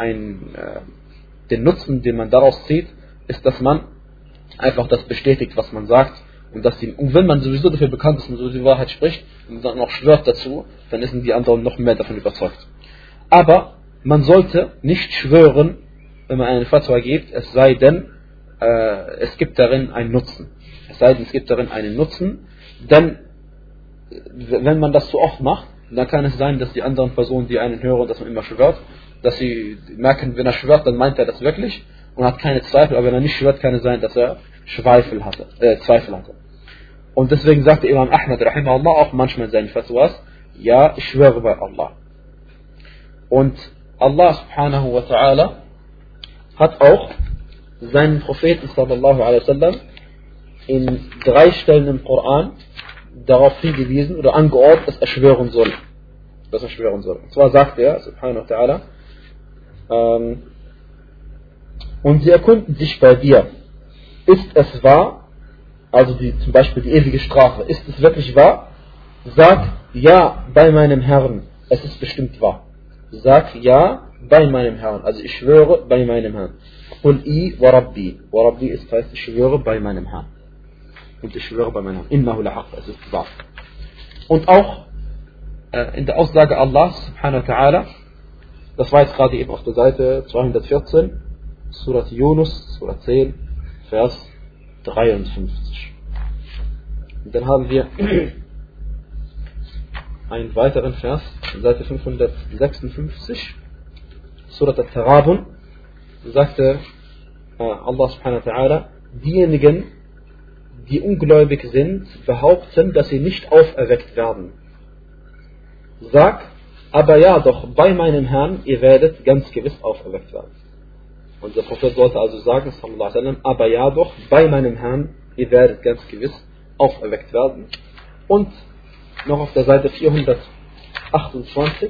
den Nutzen, den man daraus zieht, ist, dass man einfach das bestätigt, was man sagt. Und wenn man sowieso dafür bekannt ist, dass man sowieso die Wahrheit spricht und dann noch schwört dazu, dann sind die anderen noch mehr davon überzeugt. Aber man sollte nicht schwören, wenn man eine Fatwa gibt, es sei denn, es gibt darin einen Nutzen. Denn wenn man das zu oft macht, dann kann es sein, dass die anderen Personen, die einen hören, dass man immer schwört, dass sie merken, wenn er schwört, dann meint er das wirklich und hat keine Zweifel, aber wenn er nicht schwört, kann es sein, dass er Zweifel hatte. Und deswegen sagte Imam Ahmad rahimahullah auch manchmal in seinen Fatwas, ja, ich schwöre bei Allah. Und Allah subhanahu wa ta'ala hat auch seinen Propheten sallallahu alaihi wasallam in 3 Stellen im Koran darauf hingewiesen oder angeordnet, dass er schwören soll. Und zwar sagt er, subhanahu wa ta'ala, und sie erkunden sich bei dir. Ist es wahr? Also zum Beispiel die ewige Strafe. Ist es wirklich wahr? Sag ja bei meinem Herrn. Es ist bestimmt wahr. Sag ja bei meinem Herrn. Also ich schwöre bei meinem Herrn. Qul i wa Rabbi. Wa Rabbi heißt, ich schwöre bei meinem Herrn. Und ich schwöre bei meinem Herrn. Innahu lahaq. Es ist wahr. Und auch in der Aussage Allah subhanahu wa ta'ala, das war jetzt gerade eben auf der Seite 214, Surat Yunus, Surat 10, Vers 53. Und dann haben wir einen weiteren Vers, Seite 556, Surat Al-Tarabun, sagte Allah subhanahu wa ta'ala, diejenigen, die ungläubig sind, behaupten, dass sie nicht auferweckt werden. Sag, aber ja, doch bei meinem Herrn, ihr werdet ganz gewiss auferweckt werden. Und der Prophet sollte also sagen, sallallahu alaihi wasallam, aber ja, doch bei meinem Herrn, ihr werdet ganz gewiss auferweckt werden. Und noch auf der Seite 428,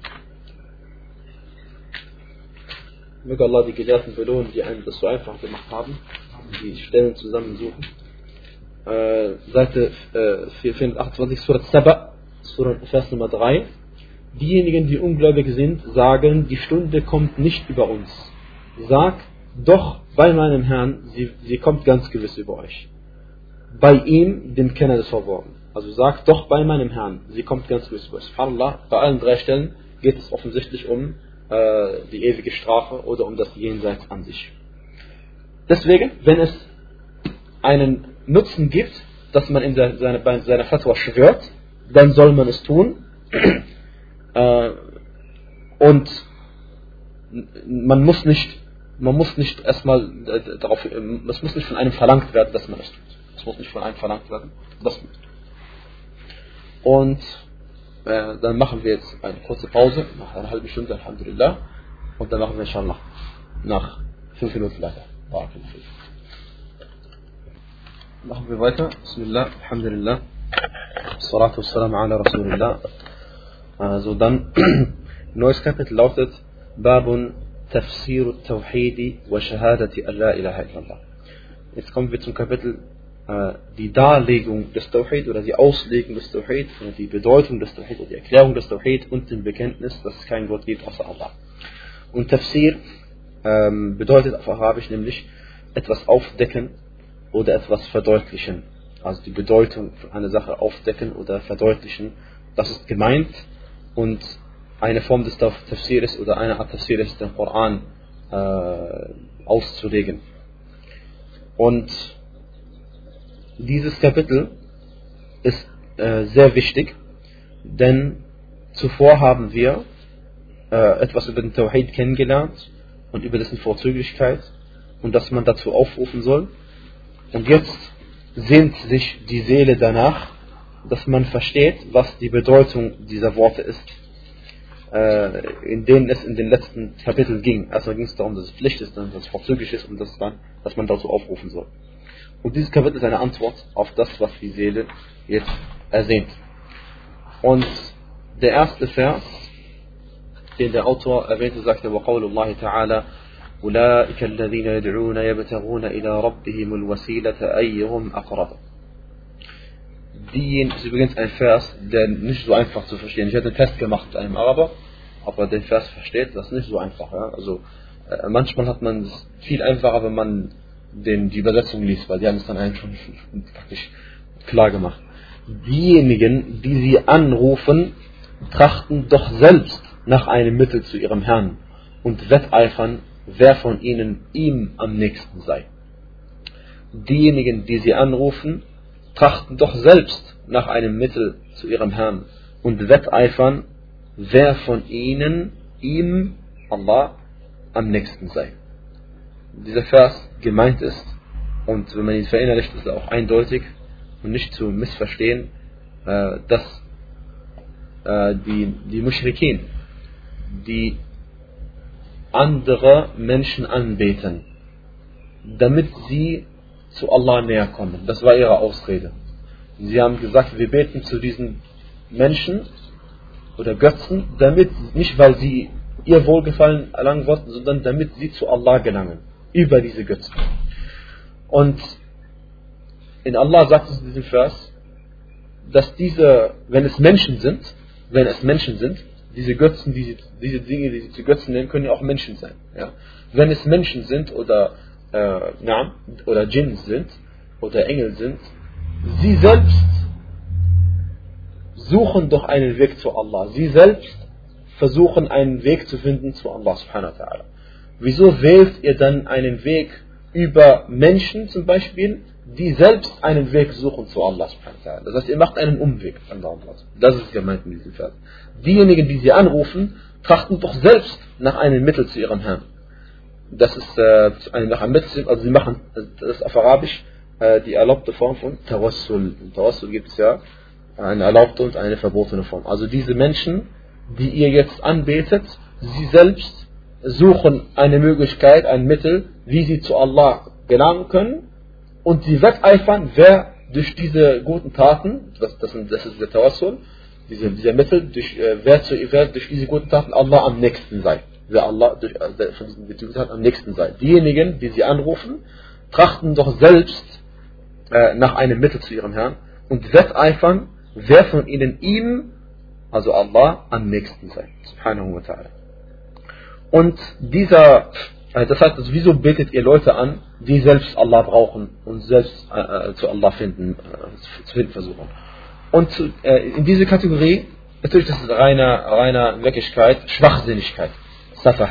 möge Allah die Gelehrten belohnen, die einem das so einfach gemacht haben, die Stellen zusammensuchen. Seite 428, Surat Saba, Vers Nummer 3. Diejenigen, die ungläubig sind, sagen, die Stunde kommt nicht über uns. Sag, doch bei meinem Herrn, sie kommt ganz gewiss über euch. Bei ihm, dem Kenner des Verborgen. Also sag, doch bei meinem Herrn, sie kommt ganz gewiss über euch. Subhanallah, bei allen 3 Stellen geht es offensichtlich um die ewige Strafe oder um das Jenseits an sich. Deswegen, wenn es einen Nutzen gibt, dass man in seiner Fatwa schwört, dann soll man es tun. Und man muss nicht erstmal darauf, es muss nicht von einem verlangt werden, dass man es tut. Es muss nicht von einem verlangt werden, dass man es tut. Und dann machen wir jetzt eine kurze Pause, nach einer halben Stunde, Alhamdulillah, und dann machen wir inshallah nach 5 Minuten weiter. Machen wir weiter. Bismillah, Alhamdulillah, Salatu wassalamu ala Rasulillah. Also dann, neues Kapitel lautet Babun Tafsir al-Tawhidi wa Shahadati an la ilaha illallah. Jetzt kommen wir zum Kapitel die Darlegung des Tawhid oder die Auslegung des Tawhid, die Bedeutung des Tawhid oder die Erklärung des Tawhid und dem Bekenntnis, dass es keinen Gott gibt außer Allah. Und Tafsir bedeutet auf Arabisch nämlich etwas aufdecken oder etwas verdeutlichen. Also die Bedeutung von einer Sache aufdecken oder verdeutlichen, das ist gemeint. Und eine Form des Tafsir ist oder eine Art Tafsir ist, den Koran auszulegen. Und dieses Kapitel ist sehr wichtig, denn zuvor haben wir etwas über den Tawhid kennengelernt und über dessen Vorzüglichkeit und dass man dazu aufrufen soll. Und jetzt sehnt sich die Seele danach, dass man versteht, was die Bedeutung dieser Worte ist, in denen es in den letzten Kapiteln ging. Erstmal ging es darum, dass es Pflicht ist, dass es vorzüglich ist und dass man dazu aufrufen soll. Und dieses Kapitel ist eine Antwort auf das, was die Seele jetzt ersehnt. Und der erste Vers, den der Autor erwähnte, sagte: وَقَوْلُ اللَّهِ تَعَالَى أُولَٰئِكَ الَّذِينَ يَدْعُونَ يَبْتَغُونَ إِلَىٰ رَبِّهِمُ الْوَسِيلَةَ أَيُّهُمْ أَقْرَبُ. Das ist übrigens ein Vers, der nicht so einfach zu verstehen. Ich hatte einen Test gemacht mit einem Araber, ob er den Vers versteht. Das ist nicht so einfach. Ja? Also manchmal hat man es viel einfacher, wenn man die Übersetzung liest, weil die haben es dann eigentlich schon praktisch klar gemacht. Diejenigen, die sie anrufen, trachten doch selbst nach einem Mittel zu ihrem Herrn und wetteifern, wer von ihnen ihm am nächsten sei. Diejenigen, die sie anrufen, trachten doch selbst nach einem Mittel zu ihrem Herrn und wetteifern, wer von ihnen ihm, Allah, am nächsten sei. Dieser Vers gemeint ist, und wenn man ihn verinnerlicht, ist er auch eindeutig und nicht zu missverstehen, dass die Muschrikin, die andere Menschen anbeten, damit sie zu Allah näher kommen. Das war ihre Ausrede. Sie haben gesagt, wir beten zu diesen Menschen oder Götzen, damit, nicht weil sie ihr Wohlgefallen erlangen wollten, sondern damit sie zu Allah gelangen, über diese Götzen. Und in Allah sagt es in diesem Vers, dass wenn es Menschen sind, diese Götzen, diese Dinge, die sie zu Götzen nennen, können ja auch Menschen sein. Ja? Wenn es Menschen sind oder Djinn sind oder Engel sind, sie selbst suchen doch einen Weg zu Allah. Sie selbst versuchen einen Weg zu finden zu Allah subhanahu wa ta'ala. Wieso wählt ihr dann einen Weg über Menschen zum Beispiel, die selbst einen Weg suchen zu Allah subhanahu wa ta'ala? Das heißt, ihr macht einen Umweg an Allah. Das ist gemeint in diesem Vers. Diejenigen, die sie anrufen, trachten doch selbst nach einem Mittel zu ihrem Herrn. Das ist nach einem Mittel, also sie machen, das ist auf Arabisch die erlaubte Form von Tawassul. In Tawassul gibt es ja eine erlaubte und eine verbotene Form. Also diese Menschen, die ihr jetzt anbetet, sie selbst suchen eine Möglichkeit, ein Mittel, wie sie zu Allah gelangen können, und sie wetteifern, wer durch diese guten Taten, das ist der Tawassul, dieser Mittel, wer durch diese guten Taten Allah am nächsten sei. Wer Allah von diesen guten Taten am nächsten sei. Diejenigen, die sie anrufen, trachten doch selbst nach einem Mittel zu ihrem Herrn und wetteifern, wer von ihnen ihm, also Allah, am nächsten sei. Subhanahu wa ta'ala. Und das heißt, also, wieso betet ihr Leute an, die selbst Allah brauchen und selbst zu Allah zu finden versuchen? Und in diese Kategorie, natürlich, das ist reiner Wirklichkeit, Schwachsinnigkeit, Safah.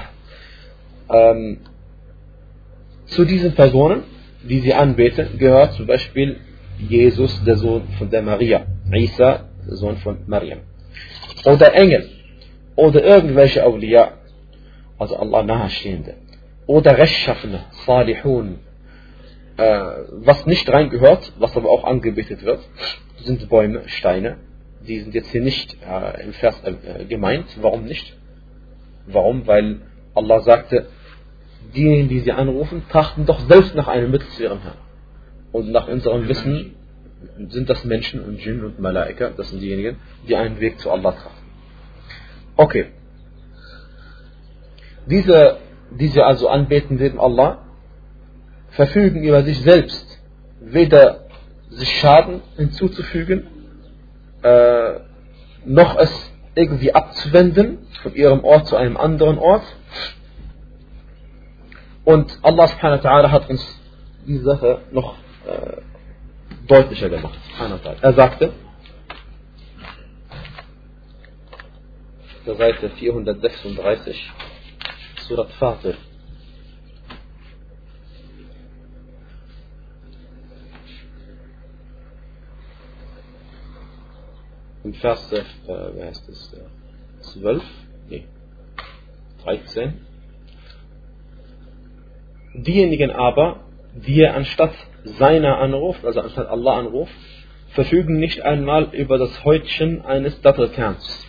Zu diesen Personen, die sie anbeten, gehört zum Beispiel Jesus, der Sohn von der Maria, Isa, der Sohn von Maryam. Oder Engel, oder irgendwelche Awliya, also Allah nahestehende, oder Rechtschaffene, Salihun. Was nicht reingehört, was aber auch angebetet wird, sind Bäume, Steine. Die sind jetzt hier nicht im Vers gemeint. Warum nicht? Warum? Weil Allah sagte, diejenigen, die sie anrufen, trachten doch selbst nach einem Mittel zu ihrem Herrn. Und nach unserem Wissen sind das Menschen und Djinn und Malaika, das sind diejenigen, die einen Weg zu Allah trachten. Okay. Diese also anbeten neben Allah, verfügen über sich selbst weder sich Schaden hinzuzufügen, noch es irgendwie abzuwenden von ihrem Ort zu einem anderen Ort. Und Allah subhanahu wa ta'ala hat uns diese Sache noch deutlicher gemacht. Er sagte, auf der Seite 436, Surat Fatir, im Vers 12, 13. Diejenigen aber, die er anstatt seiner anruft, also anstatt Allah anruft, verfügen nicht einmal über das Häutchen eines Dattelkerns.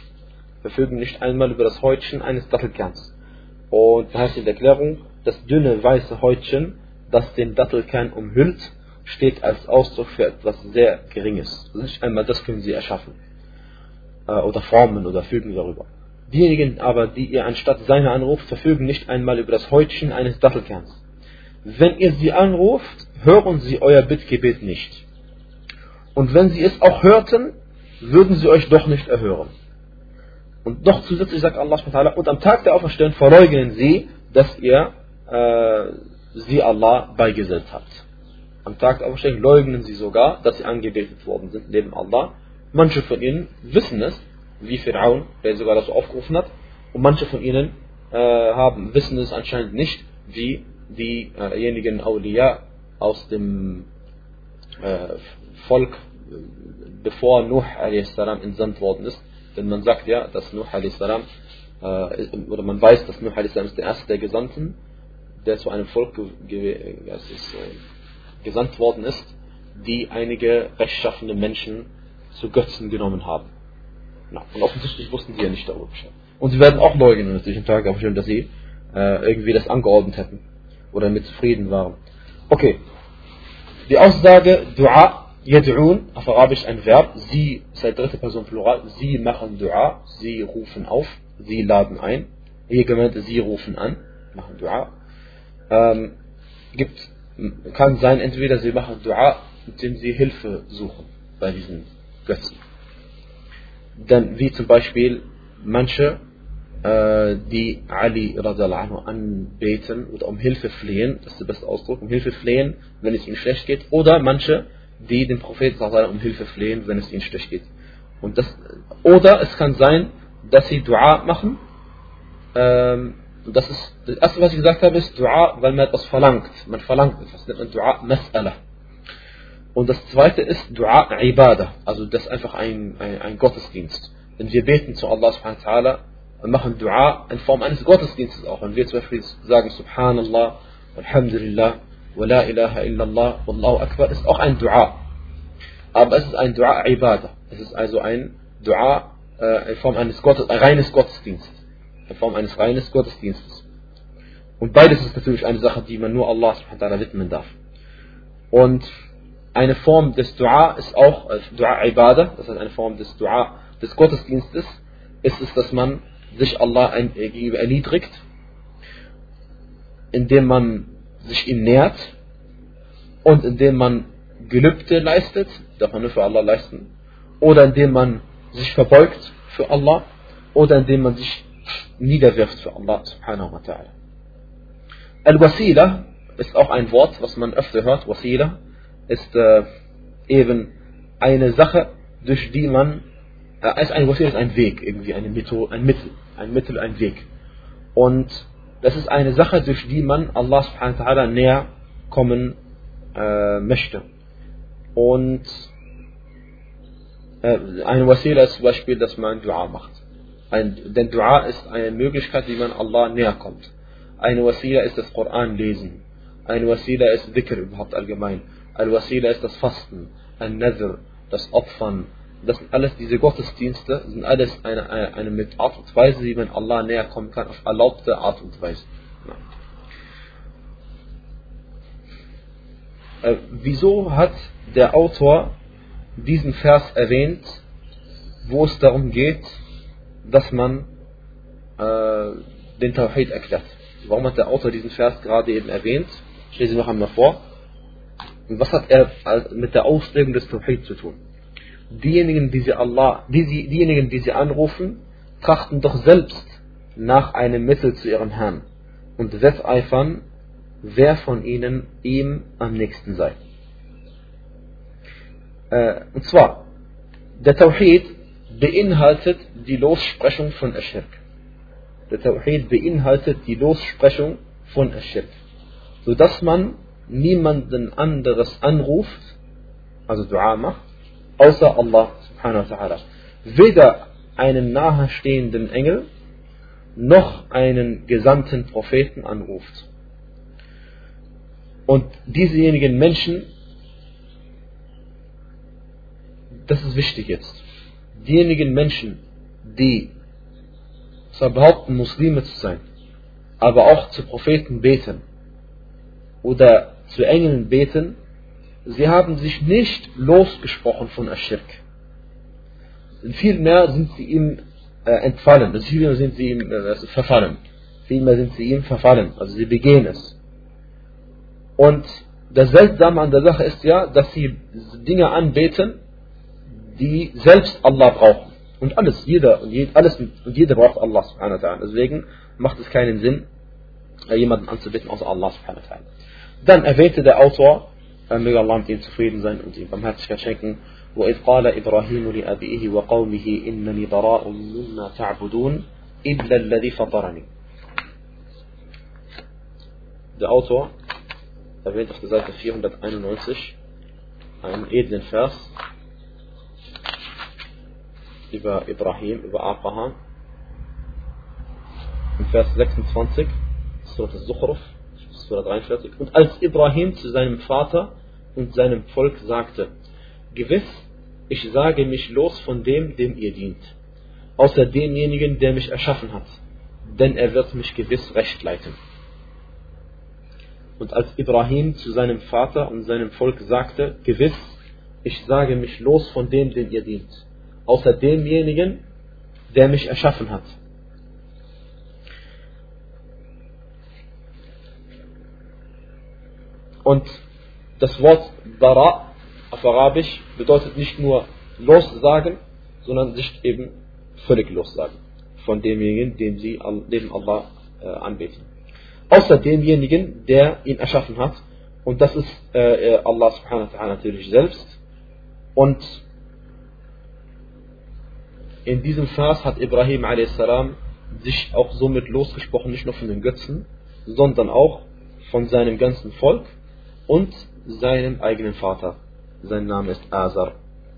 Und da heißt in der Erklärung, das dünne weiße Häutchen, das den Dattelkern umhüllt, steht als Ausdruck für etwas sehr Geringes. Also nicht einmal das können sie erschaffen. Oder formen oder fügen darüber. Diejenigen aber, die ihr anstatt seiner anruft, verfügen nicht einmal über das Häutchen eines Dattelkerns. Wenn ihr sie anruft, hören sie euer Bittgebet nicht. Und wenn sie es auch hörten, würden sie euch doch nicht erhören. Und noch zusätzlich sagt Allah subhanahu wa ta'ala, und am Tag der Auferstehung verleugnen sie, dass ihr sie Allah beigesellt habt. Am Tag der Auferstehung leugnen sie sogar, dass sie angebetet worden sind neben Allah. Manche von ihnen wissen es, wie Fir'aun, der sogar dazu aufgerufen hat, und manche von ihnen wissen es anscheinend nicht, wie diejenigen Awliya aus dem Volk, bevor Nuh a.s. entsandt worden ist. Denn man sagt ja, dass Nuh a.s. oder man weiß, dass Nuh a.s. ist der erste der Gesandten, der zu einem Volk gesandt worden ist, die einige rechtschaffene Menschen zu Götzen genommen haben. Und offensichtlich wussten sie ja nicht darüber Bescheid. Und sie werden auch leugnen natürlich am Tag, dass sie irgendwie das angeordnet hätten oder mit zufrieden waren. Okay, die Aussage Dua, Yad'un, auf Arabisch ein Verb, sie, ist eine dritte Person Plural, sie machen Dua, sie rufen auf, sie laden ein, hier gemeint, sie rufen an, machen Dua. Kann sein, entweder sie machen Dua, indem sie Hilfe suchen bei diesen Götzen. Dann wie zum Beispiel manche, die Ali radiallahu anhu anbeten oder um Hilfe flehen, das ist der beste Ausdruck, um Hilfe flehen, wenn es ihnen schlecht geht, oder manche, die den Propheten um Hilfe flehen, wenn es ihnen schlecht geht. Oder es kann sein, dass sie Dua machen. Das erste, was ich gesagt habe, ist Dua, weil man etwas verlangt. Man verlangt etwas, nennt man Dua Mas'ala. Und das zweite ist Dua Ibadah, also das ist einfach ein Gottesdienst. Denn wir beten zu Allah subhanahu wa ta'ala und machen Dua in Form eines Gottesdienstes auch. Wenn wir zum Beispiel sagen Subhanallah, Alhamdulillah, wa la ilaha illallah, Wallahu Akbar, ist auch ein Dua. Aber es ist ein Dua Ibadah. Es ist also ein Dua in Form eines reines Gottesdienstes. In Form eines reines Gottesdienstes. Und beides ist natürlich eine Sache, die man nur Allah subhanahu wa ta'ala widmen darf. Und eine Form des Dua ist auch Dua Ibadah, das heißt eine Form des Dua des Gottesdienstes, ist es, dass man sich Allah gegenüber erniedrigt, indem man sich ihm nähert und indem man Gelübde leistet, darf man nur für Allah leisten, oder indem man sich verbeugt für Allah, oder indem man sich niederwirft für Allah subhanahu wa ta'ala. Al-Wasila ist auch ein Wort, was man öfter hört. Wasila ist eben eine Sache, durch die man ein Wasila ist ein Weg, irgendwie ein Mittel, ein Weg. Und das ist eine Sache, durch die man Allah subhanahu wa ta'ala näher kommen möchte. Und eine Wasila ist zum Beispiel, dass man Dua macht. Denn Dua ist eine Möglichkeit, wie man Allah näher kommt. Eine Wasila ist das Koran lesen. Eine Wasila ist Dhikr überhaupt allgemein. Al-Wasila ist das Fasten, Al-Nadhr, das Opfern. Das sind alles diese Gottesdienste, sind alles eine Art und Weise, wie man Allah näher kommen kann, auf erlaubte Art und Weise. Wieso hat der Autor diesen Vers erwähnt, wo es darum geht, dass man den Tawhid erklärt? Warum hat der Autor diesen Vers gerade eben erwähnt? Ich lese noch einmal vor. Und was hat er mit der Auslegung des Tawhid zu tun? Diejenigen, die sie anrufen, trachten doch selbst nach einem Mittel zu ihrem Herrn und wetteifern, wer von ihnen ihm am nächsten sei. Und zwar, der Tawhid beinhaltet die Lossprechung von Aschirk. Der Tawhid beinhaltet die Lossprechung von Aschirk, sodass man niemanden anderes anruft, also Dua macht, außer Allah subhanahu wa ta'ala. Weder einen nahestehenden Engel, noch einen gesandten Propheten anruft. Und diesejenigen Menschen, das ist wichtig jetzt, diejenigen Menschen, die zwar behaupten, Muslime zu sein, aber auch zu Propheten beten oder zu Engeln beten, sie haben sich nicht losgesprochen von Aschirk. Vielmehr sind sie ihm entfallen, also vielmehr sind sie ihm verfallen. Vielmehr sind sie ihm verfallen, also sie begehen es. Und das Seltsame an der Sache ist ja, dass sie Dinge anbeten, die selbst Allah brauchen. Und alles, jeder braucht Allah subhanahu wa ta'ala. Deswegen macht es keinen Sinn, jemanden anzubeten außer Allah subhanahu wa ta'ala. Dann erwähnte der Autor, möge Allah mit ihm zufrieden sein und ihm Barmherzigkeit schenken, وَإِذْ قَالَ إِبْرَاهِيمُ لِأَبِيهِ وَقَوْمِهِ إِنَّنِي بَرَاءٌ مِّمَّا تَعْبُدُونَ إِلَّا الَّذِي فَطَرَنِي. Der Autor erwähnt auf der Seite 491 einen edlen Vers über Ibrahim, über Abraham. Im Vers 26, Surah Al-Zukhruf, Surah 43. Und als Ibrahim zu seinem Vater und seinem Volk sagte: Gewiss, ich sage mich los von dem ihr dient, außer demjenigen, der mich erschaffen hat, denn er wird mich gewiss recht leiten. Und als Ibrahim zu seinem Vater und seinem Volk sagte: Gewiss, ich sage mich los von dem ihr dient, außer demjenigen, der mich erschaffen hat. Und das Wort Bara auf Arabisch bedeutet nicht nur lossagen, sondern sich eben völlig lossagen von demjenigen, den Allah anbeten. Außer demjenigen, der ihn erschaffen hat. Und das ist Allah subhanahu wa ta'ala natürlich selbst. Und in diesem Vers hat Ibrahim a.s. sich auch somit losgesprochen, nicht nur von den Götzen, sondern auch von seinem ganzen Volk und seinem eigenen Vater. Sein Name ist Azar.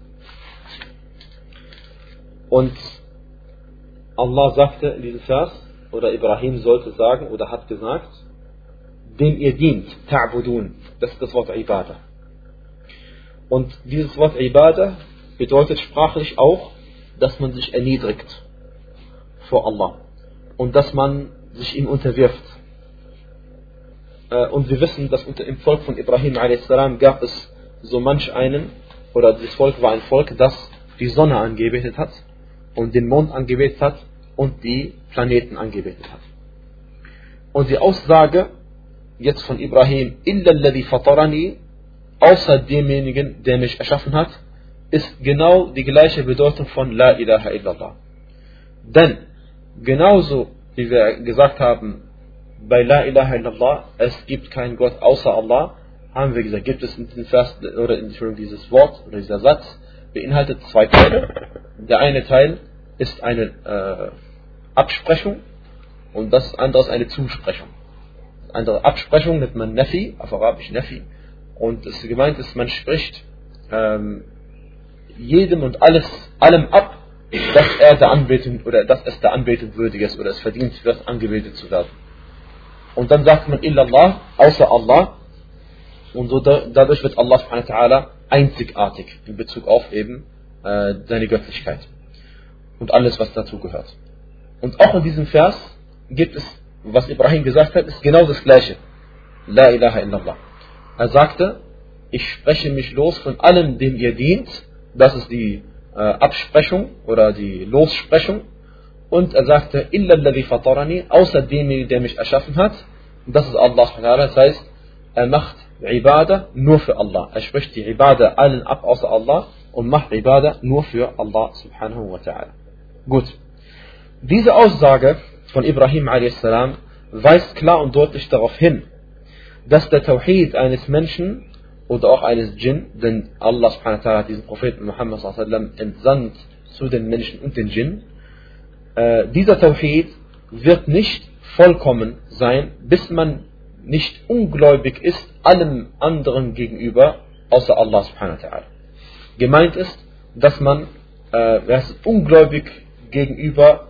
Und Allah sagte in diesem Vers, oder Ibrahim sollte sagen, oder hat gesagt: dem ihr dient, ta'budun, das ist das Wort Ibadah. Und dieses Wort Ibadah bedeutet sprachlich auch, dass man sich erniedrigt vor Allah und dass man sich ihm unterwirft. Und wir wissen, dass im Volk von Ibrahim a.s. gab es so manch einen, oder dieses Volk war ein Volk, das die Sonne angebetet hat und den Mond angebetet hat und die Planeten angebetet hat. Und die Aussage jetzt von Ibrahim, illa alladhi fatarani, außer demjenigen, der mich erschaffen hat, ist genau die gleiche Bedeutung von La ilaha illallah. Denn genauso wie wir gesagt haben, bei La ilaha illallah, es gibt keinen Gott außer Allah, haben wir gesagt, gibt es in diesem Vers, oder dieses Wort, oder dieser Satz, beinhaltet zwei Teile. Der eine Teil ist eine Absprechung und das andere ist eine Zusprechung. Andere Absprechung nennt man Nafi, auf Arabisch Nafi. Und es gemeint ist, man spricht jedem und allem ab, dass er der Anbetung, oder dass es der Anbetung würdig ist, oder es verdient wird, angebetet zu werden. Und dann sagt man illallah, außer Allah, und so dadurch wird Allah subhanahu wa ta'ala einzigartig in Bezug auf eben seine Göttlichkeit und alles, was dazu gehört. Und auch in diesem Vers gibt es, was Ibrahim gesagt hat, ist genau das Gleiche. La ilaha illallah. Er sagte: Ich spreche mich los von allem, dem ihr dient. Das ist die Absprechung oder die Lossprechung. Und er sagte: Illa alladhi fatarani, außer dem, der mich erschaffen hat. Und das ist Allah subhanahu wa ta'ala. Das heißt, er macht Ibadah nur für Allah. Er spricht die Ibadah allen ab außer Allah und macht Ibadah nur für Allah subhanahu wa ta'ala. Gut. Diese Aussage von Ibrahim a.s. weist klar und deutlich darauf hin, dass der Tawhid eines Menschen oder auch eines Djinn, denn Allah subhanahu wa ta'ala hat diesen Propheten Muhammad sallallahu alaihi wasallam entsandt zu den Menschen und den Djinn, dieser Tawhid wird nicht vollkommen sein, bis man nicht ungläubig ist allem anderen gegenüber, außer Allah subhanahu wa ta'ala. Gemeint ist, dass man ungläubig gegenüber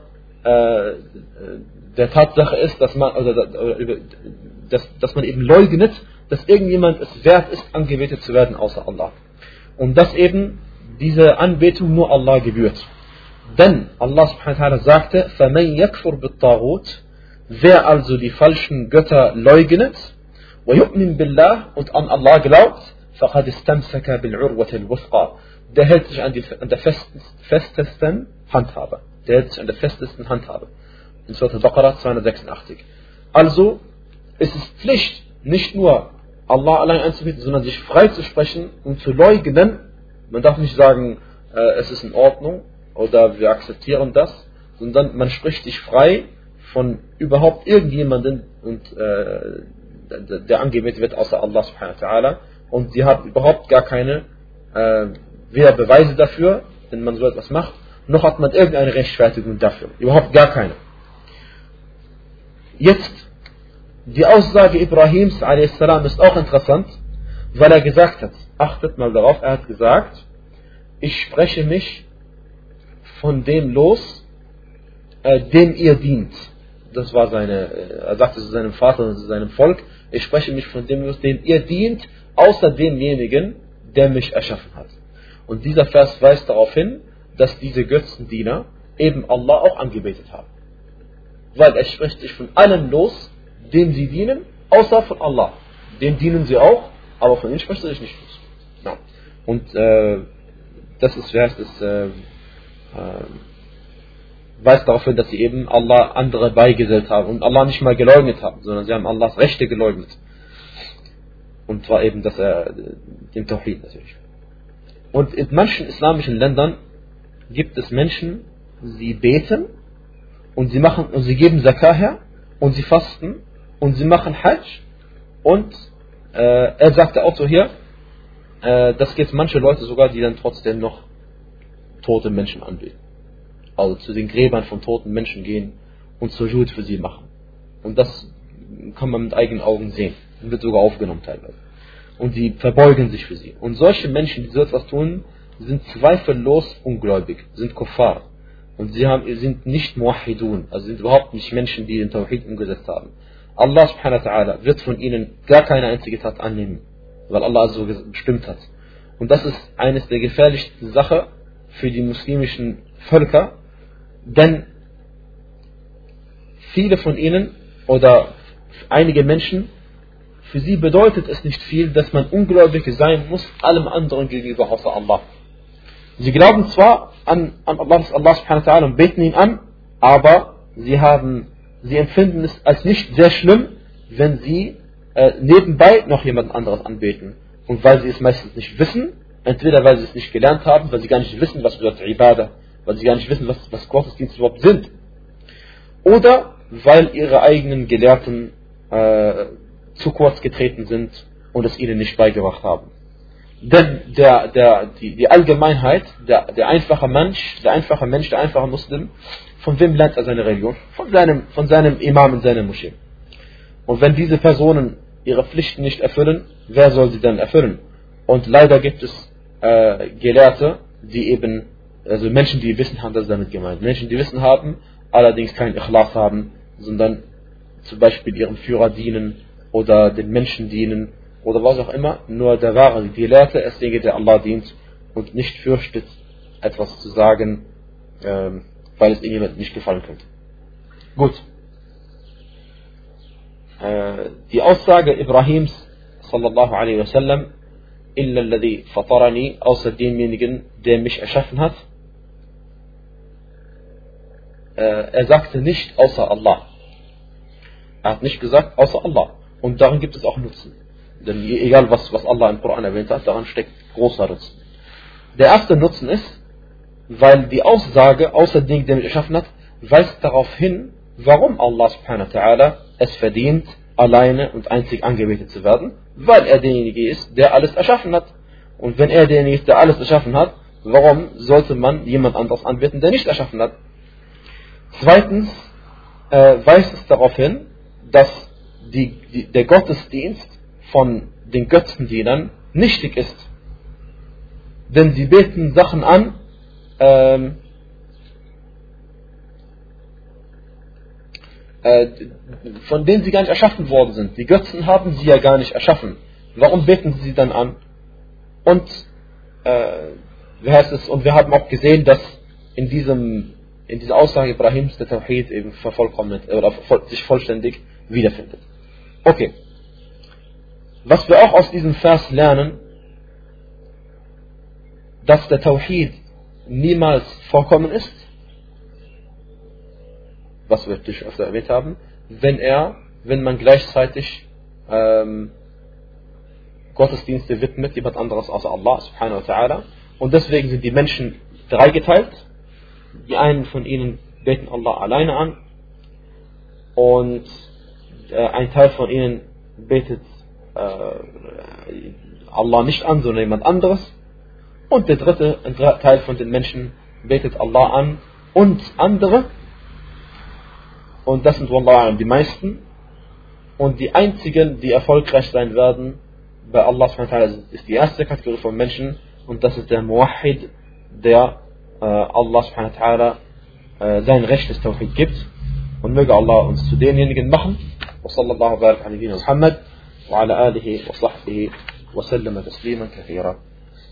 der Tatsache ist, dass man, dass man eben leugnet, dass irgendjemand es wert ist, angebetet zu werden, außer Allah. Und dass eben diese Anbetung nur Allah gebührt. Denn Allah subhanahu wa ta'ala sagte, فَمَنْ يَكْفُرْ بِالطَّاغُوتِ, wer also die falschen Götter leugnet, وَيُؤْمِنْ بِاللَّهِ, und an Allah glaubt, فَقَدْ اسْتَمْسَكَ بِالْعُرْوَةِ الْوُثْقَى, der hält sich an der festesten Handhabe. Der hält sich an der festesten Handhabe. In Surah Al-Baqarah 286. Also ist es Pflicht, nicht nur Allah allein anzubeten, sondern sich frei zu sprechen und zu leugnen. Man darf nicht sagen, es ist in Ordnung oder wir akzeptieren das, sondern man spricht sich frei von überhaupt irgendjemanden und der angebetet wird außer Allah subhanahu wa ta'ala, und sie haben überhaupt gar keine weder Beweise dafür, wenn man so etwas macht, noch hat man irgendeine Rechtfertigung dafür. Überhaupt gar keine. Jetzt, die Aussage Ibrahims a.s. ist auch interessant, weil er gesagt hat, achtet mal darauf, er hat gesagt, ich spreche mich von dem los, dem ihr dient. Das war er sagte zu seinem Vater und zu seinem Volk, ich spreche mich von dem los, dem ihr dient, außer demjenigen, der mich erschaffen hat. Und dieser Vers weist darauf hin, dass diese Götzendiener eben Allah auch angebetet haben. Weil er spricht sich von allen los, dem sie dienen, außer von Allah. Dem dienen sie auch, aber von ihnen spricht er sich nicht los. Ja. Und das ist Vers, das weist darauf hin, dass sie eben Allah andere beigesellt haben und Allah nicht mal geleugnet haben, sondern sie haben Allahs Rechte geleugnet. Und zwar eben, dass er den Tawhid natürlich. Und in manchen islamischen Ländern gibt es Menschen, sie beten und sie geben Zakah her und sie fasten und sie machen Hajj, und er sagte auch so hier, das gibt manche Leute sogar, die dann trotzdem noch tote Menschen anbeten. Also zu den Gräbern von toten Menschen gehen und Sujud für sie machen. Und das kann man mit eigenen Augen sehen. Und wird sogar aufgenommen teilweise. Und sie verbeugen sich für sie. Und solche Menschen, die so etwas tun, sind zweifellos ungläubig, sind Kuffar. Und sie sind nicht Muwahhidun, also sind überhaupt nicht Menschen, die den Tawhid umgesetzt haben. Allah subhanahu wa ta'ala wird von ihnen gar keine einzige Tat annehmen, weil Allah so bestimmt hat. Und das ist eines der gefährlichsten Sachen für die muslimischen Völker, denn viele von ihnen oder einige Menschen, für sie bedeutet es nicht viel, dass man ungläubig sein muss, allem anderen gegenüber außer Allah. Sie glauben zwar an Allah subhanahu wa ta'ala und beten ihn an, aber sie empfinden es als nicht sehr schlimm, wenn sie nebenbei noch jemand anderes anbeten. Und weil sie es meistens nicht wissen, entweder weil sie es nicht gelernt haben, weil sie gar nicht wissen, was bedeutet Ibadah, weil sie gar nicht wissen, was Gottesdienste überhaupt sind, oder weil ihre eigenen Gelehrten zu kurz getreten sind und es ihnen nicht beigebracht haben. Denn die Allgemeinheit, der einfache Mensch, der einfache Muslim, von wem lernt er seine Religion? Von seinem Imam in seiner Moschee. Und wenn diese Personen ihre Pflichten nicht erfüllen, wer soll sie dann erfüllen? Und leider gibt es Gelehrte, also Menschen, die Wissen haben, das ist damit gemeint. Menschen, die Wissen haben, allerdings kein Ikhlas haben, sondern zum Beispiel ihrem Führer dienen oder den Menschen dienen oder was auch immer, nur der wahre Gelehrte ist derjenige, der Allah dient und nicht fürchtet, etwas zu sagen, weil es irgendjemandem nicht gefallen könnte. Gut. Die Aussage Ibrahims sallallahu alaihi wasallam, illa alladhi fatarani, außer demjenigen, der mich erschaffen hat, er sagte nicht außer Allah. Er hat nicht gesagt außer Allah. Und darin gibt es auch Nutzen. Denn egal was Allah im Koran erwähnt hat, daran steckt großer Nutzen. Der erste Nutzen ist, weil die Aussage, außer Dingen, die er erschaffen hat, weist darauf hin, warum Allah subhanahu wa ta'ala es verdient, alleine und einzig angebetet zu werden, weil er derjenige ist, der alles erschaffen hat. Und wenn er derjenige ist, der alles erschaffen hat, warum sollte man jemand anderes anbeten, der nicht erschaffen hat? Zweitens weist es darauf hin, dass der Gottesdienst von den Götzendienern nichtig ist. Denn sie beten Sachen an, von denen sie gar nicht erschaffen worden sind. Die Götzen haben sie ja gar nicht erschaffen. Warum beten sie dann an? Und und wir haben auch gesehen, dass in dieser Aussage Ibrahims der Tawhid eben vervollkommnet oder sich vollständig wiederfindet. Okay. Was wir auch aus diesem Vers lernen, dass der Tawhid niemals vollkommen ist, was wir natürlich öfter erwähnt haben, wenn man gleichzeitig Gottesdienste widmet, jemand anderes außer Allah subhanahu wa ta'ala. Und deswegen sind die Menschen dreigeteilt. Die einen von ihnen beten Allah alleine an und ein Teil von ihnen betet Allah nicht an, sondern jemand anderes. Und der dritte Teil von den Menschen betet Allah an und andere. Und das sind Wallah die meisten. Und die einzigen, die erfolgreich sein werden bei Allah ist die erste Kategorie von Menschen. Und das ist der Muwahhid, der Allah subhanahu wa ta'ala sein Recht des Tawhid gibt. Und möge Allah uns zu denjenigen machen. Wa sallallahu barik ala nabiyyina Muhammad wa ala alihi wa sahbihi wa sallama tasliman kathira.